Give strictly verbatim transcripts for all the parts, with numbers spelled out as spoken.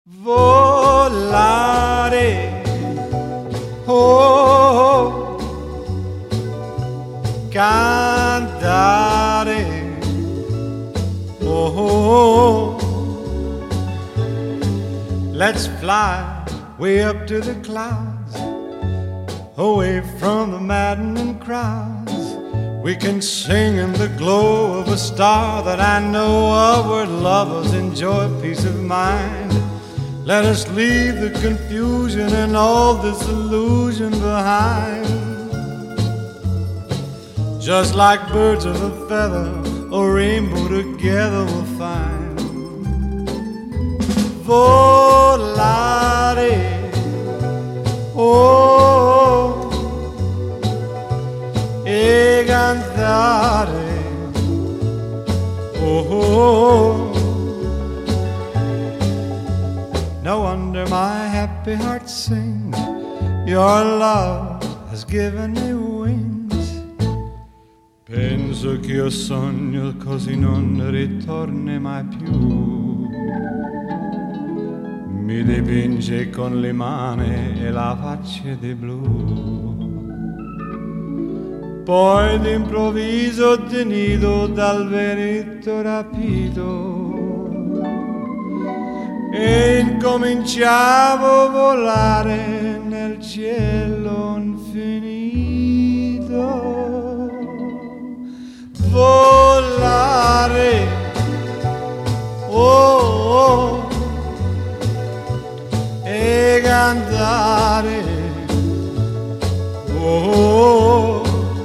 volare, oh, cantare, oh, let's fly way up to the clouds, away from the maddening crowds. We can sing in the glow of a star that I know of, where lovers enjoy peace of mind. Let us leave the confusion and all disillusion behind. Just like birds of a feather, a rainbow together we'll find. Volare, oh, e cantare, oh. No wonder my happy heart sings. Your love has given me wings. Penso che io sogno così non ritorni mai più. Mi dipinge con le mani e la faccia di blu. Poi d'improvviso tenido dal vento rapito e incominciavo a volare nel cielo infinito. Volare, oh, oh, e cantare, oh,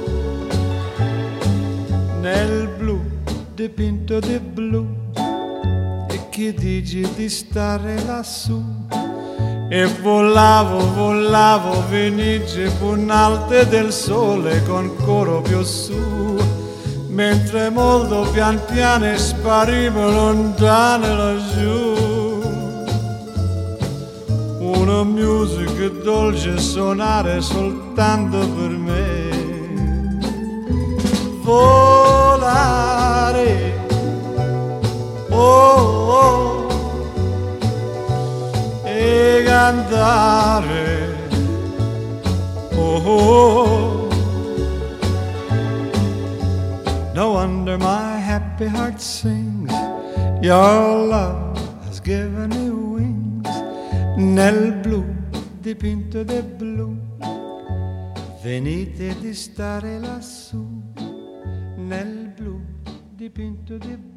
nel blu dipinto di blu. E che dici di stare lassù? E volavo, volavo, venice punalte del sole con coro più su, mentre molto pian piano sparivo lontane laggiù. Una musica dolce suonare soltanto per me. Volare, oh, oh, e cantare, oh, oh. No wonder my happy heart sings. Your love has given me wings. Nel blu dipinto di blu, venite di stare lassù. Nel blu dipinto di blu.